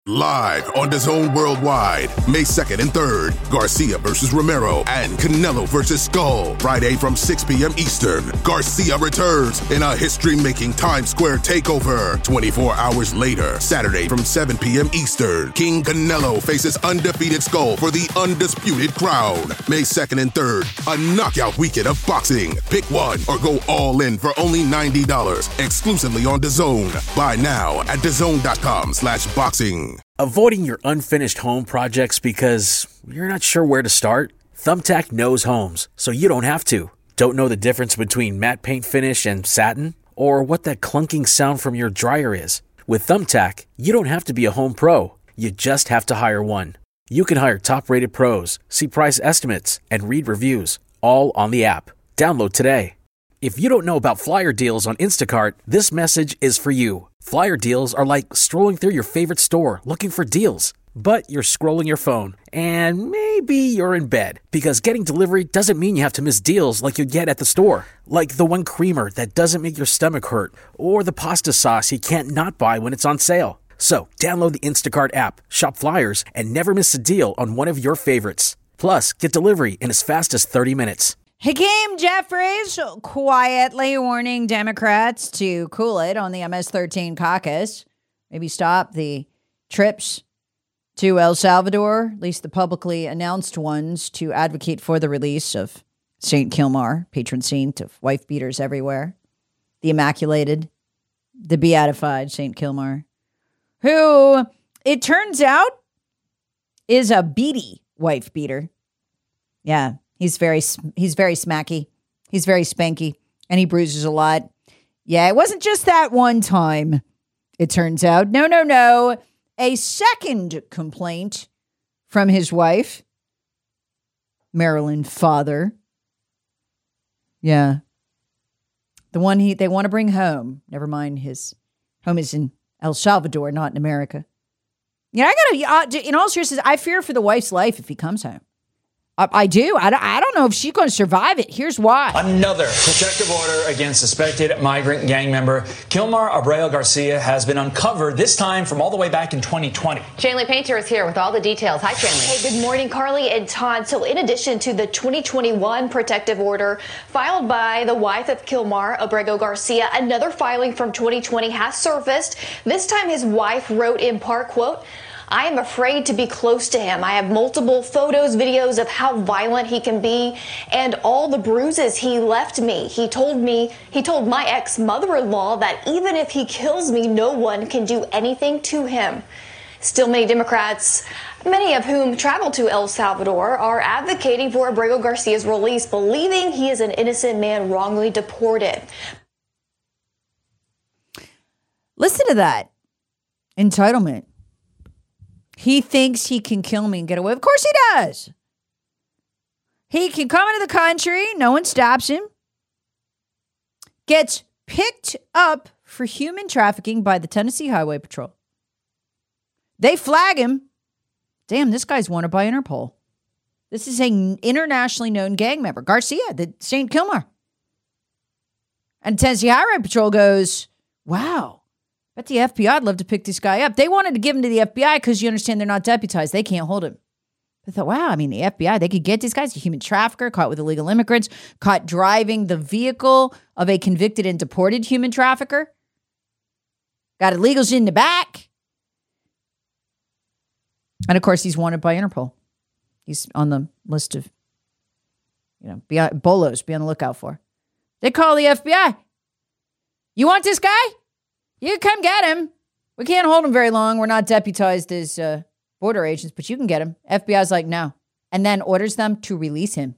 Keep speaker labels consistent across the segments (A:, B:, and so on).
A: Live on DAZN Worldwide, May 2nd and 3rd, Garcia versus Romero and Canelo versus Skull. Friday from 6 p.m. Eastern, Garcia returns in a history-making Times Square takeover. 24 hours later, Saturday from 7 p.m. Eastern, King Canelo faces undefeated Skull for the undisputed crown. May 2nd and 3rd, a knockout weekend of boxing. Pick one or go all in for only $90, exclusively on DAZN. Buy now at DAZN.com/boxing.
B: Avoiding your unfinished home projects because you're not sure where to start? Thumbtack knows homes, so you don't have to. Don't know the difference between matte paint finish and satin? Or what that clunking sound from your dryer is? With Thumbtack, you don't have to be a home pro. You just have to hire one. You can hire top-rated pros, see price estimates, and read reviews, all on the app. Download today. If you don't know about flyer deals on Instacart, this message is for you. Flyer deals are like strolling through your favorite store looking for deals. But you're scrolling your phone, and maybe you're in bed, because getting delivery doesn't mean you have to miss deals like you get at the store. Like the one creamer that doesn't make your stomach hurt, or the pasta sauce you can't not buy when it's on sale. So download the Instacart app, shop flyers, and never miss a deal on one of your favorites. Plus, get delivery in as fast as 30 minutes.
C: Hakeem Jeffries quietly warning Democrats to cool it on the MS-13 caucus. Maybe stop the trips to El Salvador, at least the publicly announced ones, to advocate for the release of St. Kilmar, patron saint of wife beaters everywhere. The immaculated, the beatified St. Kilmar, who, it turns out, is a beady wife beater. Yeah. He's very smacky. He's very spanky, and he bruises a lot. Yeah, it wasn't just that one time, it turns out. No. A second complaint from his wife, Marilyn Father. Yeah. The one they want to bring home. Never mind, his home is in El Salvador, not in America. Yeah, in all seriousness, I fear for the wife's life if he comes home. I do. I don't know if she's going to survive it. Here's why.
D: Another protective order against suspected migrant gang member Kilmar Abreu Garcia has been uncovered, this time from all the way back in 2020.
E: Shanley Painter is here with all the details. Hi, Shanley. Hey, good morning, Carly and Todd. So in addition to the 2021 protective order filed by the wife of Kilmar Abreu Garcia, another filing from 2020 has surfaced. This time his wife wrote in part, quote, "I am afraid to be close to him. I have multiple photos, videos of how violent he can be and all the bruises he left me. He told my ex-mother-in-law that even if he kills me, no one can do anything to him." Still, many Democrats, many of whom travel to El Salvador, are advocating for Abreu Garcia's release, believing he is an innocent man wrongly deported.
C: Listen to that. Entitlement. He thinks he can kill me and get away. Of course he does. He can come into the country. No one stops him. Gets picked up for human trafficking by the Tennessee Highway Patrol. They flag him. Damn, this guy's wanted by Interpol. This is an internationally known gang member. Garcia, the St. Kilmar. And Tennessee Highway Patrol goes, wow. But the FBI would love to pick this guy up. They wanted to give him to the FBI because you understand they're not deputized. They can't hold him. They thought, wow, the FBI, they could get this guy. He's a human trafficker, caught with illegal immigrants, caught driving the vehicle of a convicted and deported human trafficker. Got illegals in the back. And of course, he's wanted by Interpol. He's on the list of, bolos, be on the lookout for. They call the FBI. You want this guy? You come get him. We can't hold him very long. We're not deputized as border agents, but you can get him. FBI's like, no. And then orders them to release him.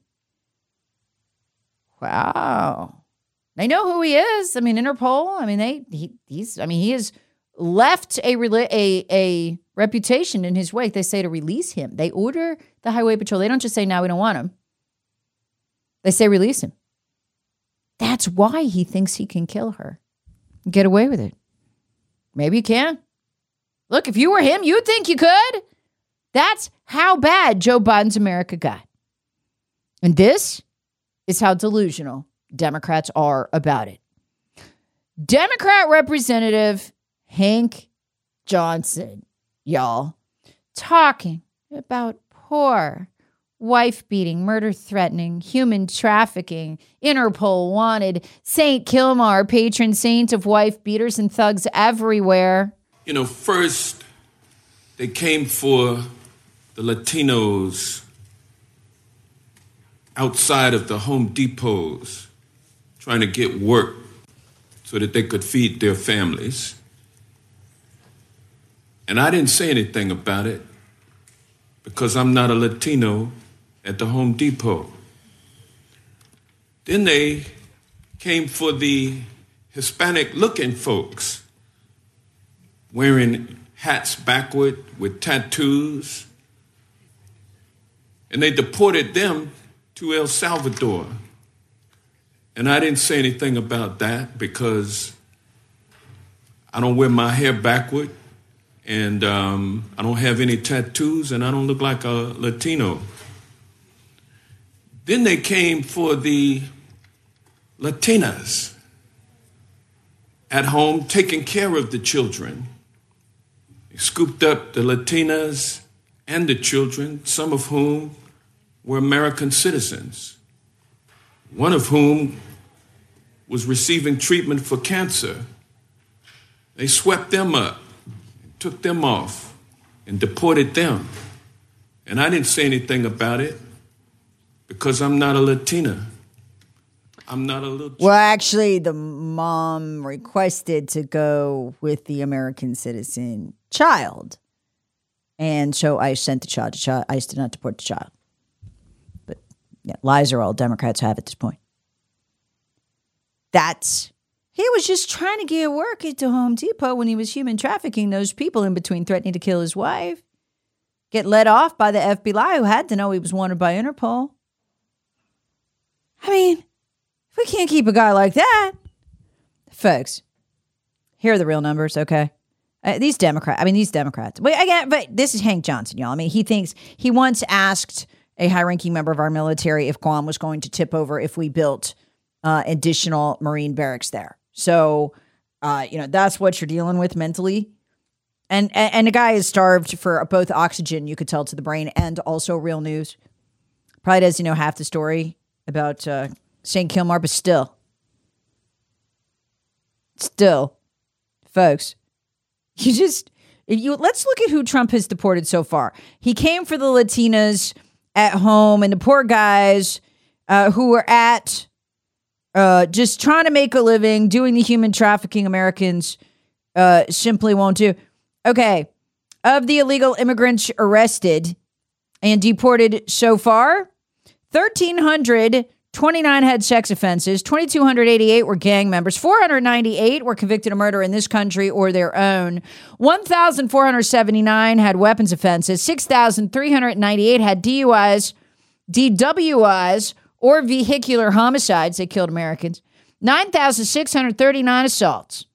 C: Wow. They know who he is. Interpol. He has left a reputation in his wake. They say to release him. They order the Highway Patrol. They don't just say, no, we don't want him. They say release him. That's why he thinks he can kill her. Get away with it. Maybe you can. Look, if you were him, you'd think you could. That's how bad Joe Biden's America got. And this is how delusional Democrats are about it. Democrat Representative Hank Johnson y'all, talking about poor, wife-beating, murder-threatening, human trafficking, Interpol wanted, St. Kilmar, patron saint of wife-beaters and thugs everywhere.
F: You know, first, they came for the Latinos outside of the Home Depots, trying to get work so that they could feed their families. And I didn't say anything about it because I'm not a Latino at the Home Depot. Then they came for the Hispanic-looking folks wearing hats backward with tattoos, and they deported them to El Salvador. And I didn't say anything about that because I don't wear my hair backward, and I don't have any tattoos, and I don't look like a Latino. Then they came for the Latinas at home taking care of the children. They scooped up the Latinas and the children, some of whom were American citizens, one of whom was receiving treatment for cancer. They swept them up, took them off, and deported them. And I didn't say anything about it because I'm not a Latina. I'm not a little...
C: Well, actually, the mom requested to go with the American citizen child. And so I sent the child to child. ICE did not deport the child. But yeah, lies are all Democrats have at this point. He was just trying to get work at the Home Depot when he was human trafficking those people, in between threatening to kill his wife. Get let off by the FBI, who had to know he was wanted by Interpol. I mean, we can't keep a guy like that. Folks, here are the real numbers, okay? These Democrats. Wait, again, but this is Hank Johnson, y'all. I mean, he once asked a high-ranking member of our military if Guam was going to tip over if we built additional Marine barracks there. So, that's what you're dealing with mentally. And the guy is starved for both oxygen, you could tell, to the brain, and also real news. Probably doesn't know half the story about St. Kilmar, but still, folks, let's look at who Trump has deported so far. He came for the Latinas at home and the poor guys who were at just trying to make a living, doing the human trafficking Americans simply won't do. Okay, of the illegal immigrants arrested and deported so far, 1,329 had sex offenses, 2,288 were gang members, 498 were convicted of murder in this country or their own, 1,479 had weapons offenses, 6,398 had DUIs, DWIs, or vehicular homicides. They killed Americans. 9,639 assaults.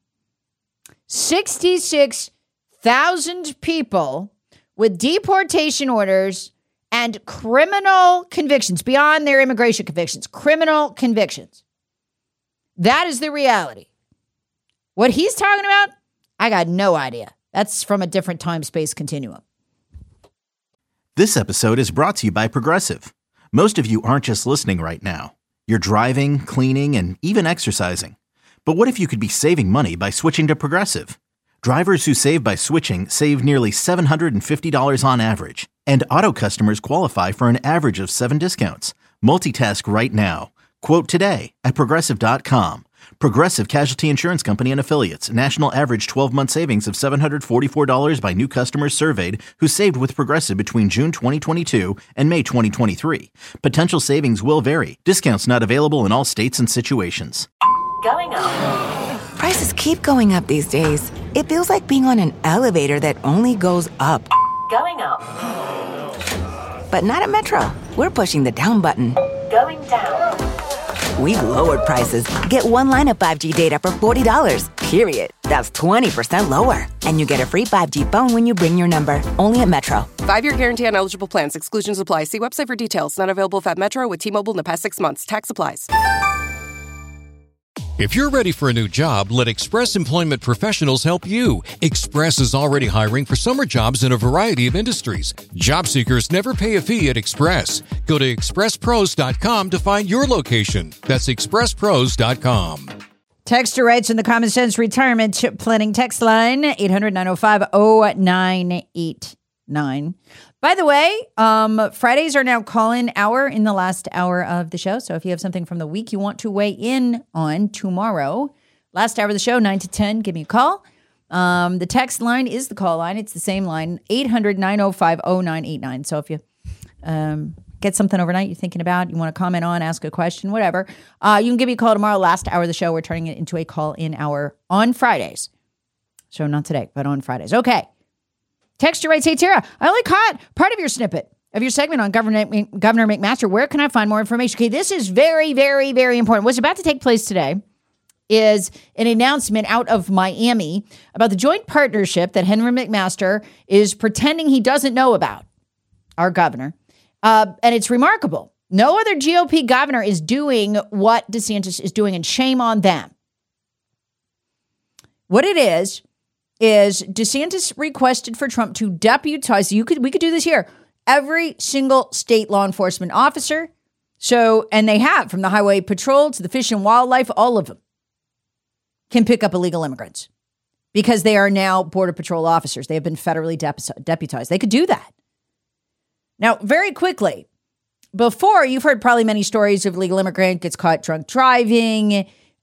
C: 66,000 people with deportation orders and criminal convictions beyond their immigration convictions. Criminal convictions. That is the reality. What he's talking about, I got no idea. That's from a different time-space continuum.
G: This episode is brought to you by Progressive. Most of you aren't just listening right now. You're driving, cleaning, and even exercising. But what if you could be saving money by switching to Progressive? Drivers who save by switching save nearly $750 on average. And auto customers qualify for an average of 7 discounts. Multitask right now. Quote today at Progressive.com. Progressive Casualty Insurance Company and Affiliates. National average 12-month savings of $744 by new customers surveyed who saved with Progressive between June 2022 and May 2023. Potential savings will vary. Discounts not available in all states and situations.
H: Going up. Prices keep going up these days. It feels like being on an elevator that only goes up. Going up. But not at Metro. We're pushing the down button. Going down. We've lowered prices. Get one line of 5G data for $40, period. That's 20% lower. And you get a free 5G phone when you bring your number. Only at Metro.
I: 5-year guarantee on eligible plans. Exclusions apply. See website for details. Not available at Metro with T-Mobile in the past 6 months. Tax applies.
J: If you're ready for a new job, let Express Employment Professionals help you. Express is already hiring for summer jobs in a variety of industries. Job seekers never pay a fee at Express. Go to expresspros.com to find your location. That's expresspros.com.
C: Texter writes in the Common Sense Retirement Planning text line, 800-905-0989. By the way, Fridays are now call-in hour in the last hour of the show. So if you have something from the week you want to weigh in on tomorrow, last hour of the show, 9 to 10, give me a call. The text line is the call line. It's the same line, 800-905-0989. So if you get something overnight you're thinking about, you want to comment on, ask a question, whatever, you can give me a call tomorrow, last hour of the show. We're turning it into a call-in hour on Fridays. So not today, but on Fridays. Okay. Texture writes, hey, Tara, I only caught part of your snippet of your segment on Governor McMaster. Where can I find more information? Okay, this is very, very, very important. What's about to take place today is an announcement out of Miami about the joint partnership that Henry McMaster is pretending he doesn't know about, our governor. And it's remarkable. No other GOP governor is doing what DeSantis is doing, and shame on them. What it is DeSantis requested for Trump to deputize, we could do this here, every single state law enforcement officer. So, and they have, from the Highway Patrol to the Fish and Wildlife, all of them can pick up illegal immigrants because they are now Border Patrol officers. They have been federally deputized. They could do that. Now, very quickly, before, you've heard probably many stories of illegal immigrant gets caught drunk driving,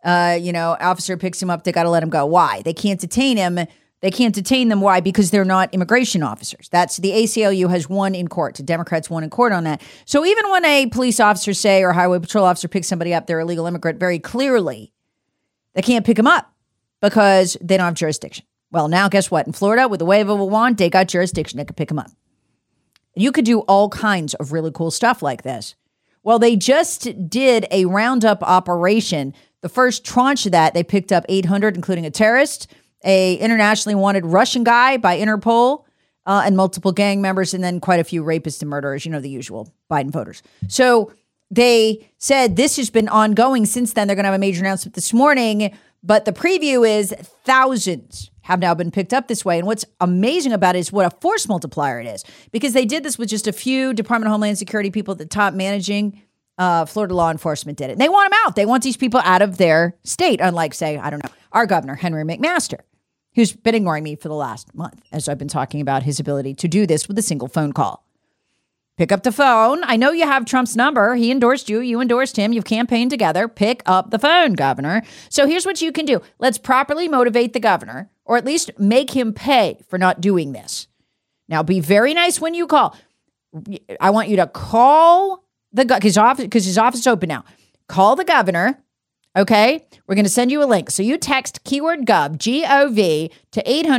C: officer picks him up, they got to let him go. Why? They can't detain him. They can't detain them. Why? Because they're not immigration officers. That's the ACLU has won in court. The Democrats won in court on that. So even when a police officer or a highway patrol officer picks somebody up, they're a legal immigrant, very clearly, they can't pick them up because they don't have jurisdiction. Well, now guess what? In Florida, with the wave of a wand, they got jurisdiction. They could pick them up. You could do all kinds of really cool stuff like this. Well, they just did a roundup operation. The first tranche of that, they picked up 800, including a terrorist, a internationally wanted Russian guy by Interpol, and multiple gang members, and then quite a few rapists and murderers, the usual Biden voters. So they said this has been ongoing since then. They're going to have a major announcement this morning, but the preview is thousands have now been picked up this way. And what's amazing about it is what a force multiplier it is, because they did this with just a few Department of Homeland Security people at the top managing. Florida law enforcement did it. And they want them out. They want these people out of their state, unlike, say, I don't know, our governor, Henry McMaster, who's been ignoring me for the last month as I've been talking about his ability to do this with a single phone call. Pick up the phone. I know you have Trump's number. He endorsed you. You endorsed him. You've campaigned together. Pick up the phone, governor. So here's what you can do. Let's properly motivate the governor, or at least make him pay for not doing this. Now, be very nice when you call. I want you to call because his office is open now. Call the governor, okay? We're going to send you a link. So you text keyword gov, G-O-V, to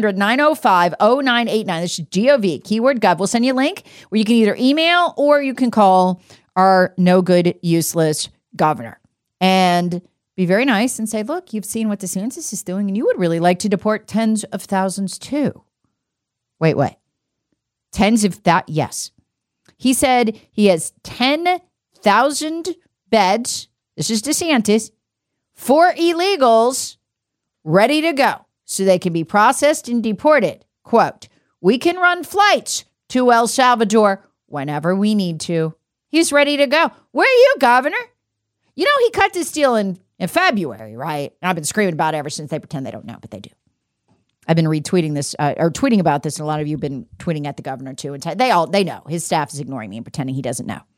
C: 800-905-0989. This is G-O-V, keyword gov. We'll send you a link where you can either email or you can call our no good, useless governor. And be very nice and say, look, you've seen what DeSantis is doing, and you would really like to deport tens of thousands too. Wait. Tens of that? Yes. He said he has 10,000 beds. This is DeSantis for illegals ready to go so they can be processed and deported. Quote, we can run flights to El Salvador whenever we need to. He's ready to go. Where are you, governor? He cut this deal in February, right? And I've been screaming about it ever since. They pretend they don't know, but they do. I've been retweeting this or tweeting about this, and a lot of you have been tweeting at the governor too. And they know his staff is ignoring me and pretending he doesn't know,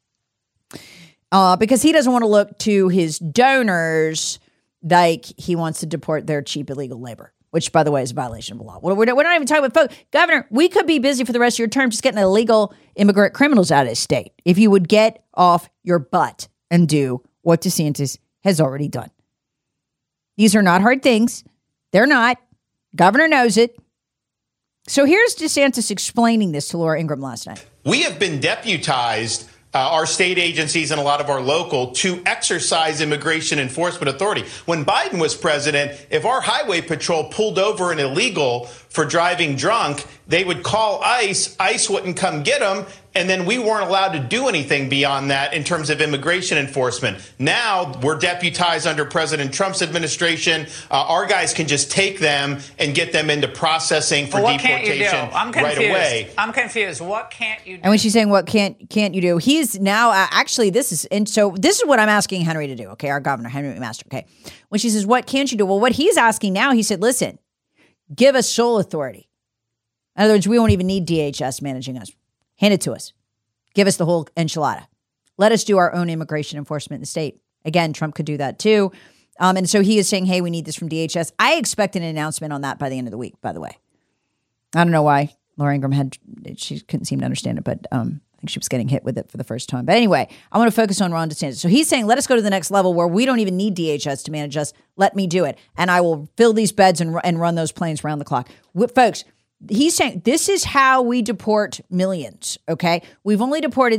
C: because he doesn't want to look to his donors like he wants to deport their cheap illegal labor, which, by the way, is a violation of the law. We're not even talking about folks. Governor, we could be busy for the rest of your term just getting illegal immigrant criminals out of this state if you would get off your butt and do what DeSantis has already done. These are not hard things. They're not. Governor knows it. So here's DeSantis explaining this to Laura Ingraham last night.
K: We have been deputized, our state agencies and a lot of our local, to exercise immigration enforcement authority. When Biden was president, if our highway patrol pulled over an illegal for driving drunk, they would call ICE. ICE wouldn't come get them. And then we weren't allowed to do anything beyond that in terms of immigration enforcement. Now we're deputized under President Trump's administration. Our guys can just take them and get them into processing for deportation right away.
L: I'm confused. What can't you do?
C: And when she's saying what can't you do, he's now actually this is what I'm asking Henry to do. Okay, our governor, Henry McMaster. Okay, when she says what can't you do? Well, what he's asking now, he said, listen, give us sole authority. In other words, we won't even need DHS managing us. Hand it to us. Give us the whole enchilada. Let us do our own immigration enforcement in the state. Again, Trump could do that too. And so he is saying, hey, we need this from DHS. I expect an announcement on that by the end of the week, by the way. I don't know why Laura Ingraham she couldn't seem to understand it, but I think she was getting hit with it for the first time. But anyway, I want to focus on Ron DeSantis. So he's saying, let us go to the next level where we don't even need DHS to manage us. Let me do it. And I will fill these beds and run those planes around the clock. Folks, he's saying this is how we deport millions, okay? We've only deported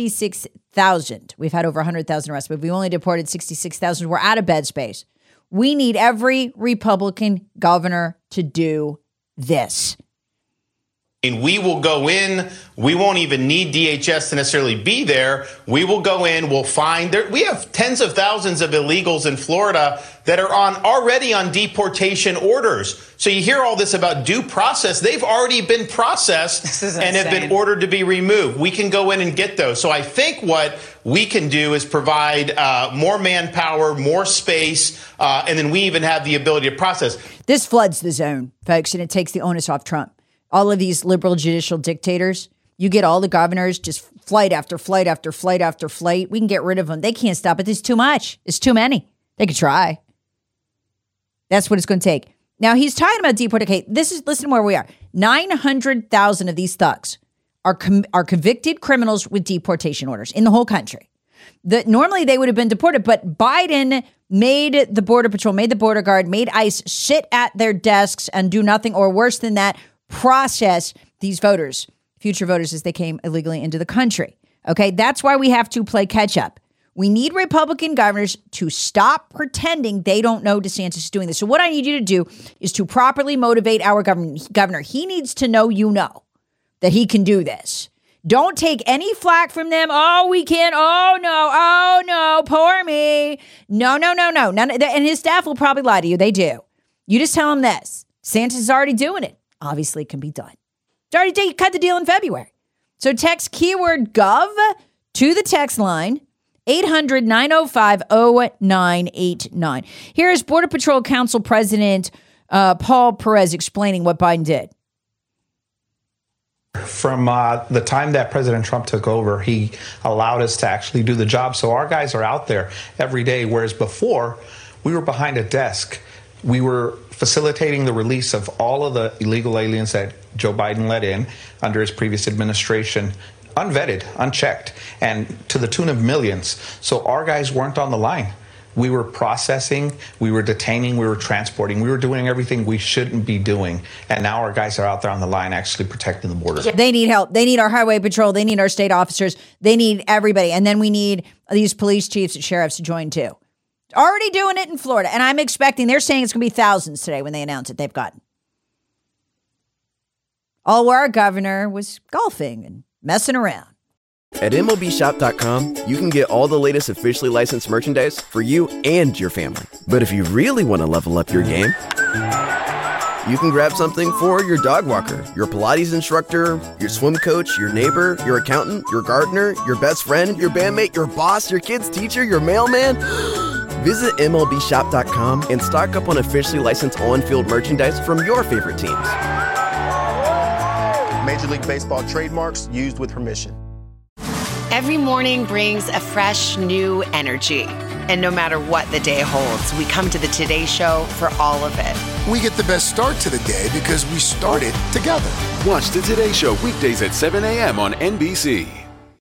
C: 66,000. We've had over 100,000 arrests, but we've only deported 66,000. We're out of bed space. We need every Republican governor to do this.
K: And we will go in. We won't even need DHS to necessarily be there. We will go in. We'll find there. We have tens of thousands of illegals in Florida that are already on deportation orders. So you hear all this about due process. They've already been processed and have been ordered to be removed. We can go in and get those. So I think what we can do is provide more manpower, more space, and then we even have the ability to process.
C: This floods the zone, folks, and it takes the onus off Trump. All of these liberal judicial dictators, you get all the governors, just flight after flight after flight after flight. We can get rid of them. They can't stop it. It's too much. It's too many. They could try. That's what it's going to take. Now, he's talking about deportation. Listen where we are. 900,000 of these thugs are convicted criminals with deportation orders in the whole country. Normally they would have been deported, but Biden made the Border Patrol, made the Border Guard, made ICE sit at their desks and do nothing, or worse than that, process these voters, future voters, as they came illegally into the country. Okay, that's why we have to play catch up. We need Republican governors to stop pretending they don't know DeSantis is doing this. So what I need you to do is to properly motivate our governor. He needs to know that he can do this. Don't take any flack from them. Oh, we can't. Oh, no, poor me. No. None of that. And his staff will probably lie to you. They do. You just tell him this. DeSantis is already doing it. Obviously, it can be done. It's already cut the deal in February. So text keyword gov to the text line, 800-905-0989. Here is Border Patrol Council President Paul Perez explaining what Biden did.
M: From the time that President Trump took over, he allowed us to actually do the job. So our guys are out there every day, whereas before we were behind a desk. We were facilitating the release of all of the illegal aliens that Joe Biden let in under his previous administration, unvetted, unchecked, and to the tune of millions. So our guys weren't on the line. We were processing, we were detaining, we were transporting, we were doing everything we shouldn't be doing. And now our guys are out there on the line actually protecting the border.
C: They need help. They need our highway patrol. They need our state officers. They need everybody. And then we need these police chiefs and sheriffs to join too. Already doing it in Florida. And I'm expecting, they're saying it's going to be thousands today when they announce it. They've gotten. All where our governor was golfing and messing around.
N: At MLBshop.com, you can get all the latest officially licensed merchandise for you and your family. But if you really want to level up your game, you can grab something for your dog walker, your Pilates instructor, your swim coach, your neighbor, your accountant, your gardener, your best friend, your bandmate, your boss, your kid's teacher, your mailman. Visit MLBshop.com and stock up on officially licensed on-field merchandise from your favorite teams.
O: Major League Baseball trademarks used with permission.
P: Every morning brings a fresh, new energy. And no matter what the day holds, we come to the Today Show for all of it.
Q: We get the best start to the day because we started together.
R: Watch the Today Show weekdays at 7 a.m. on NBC.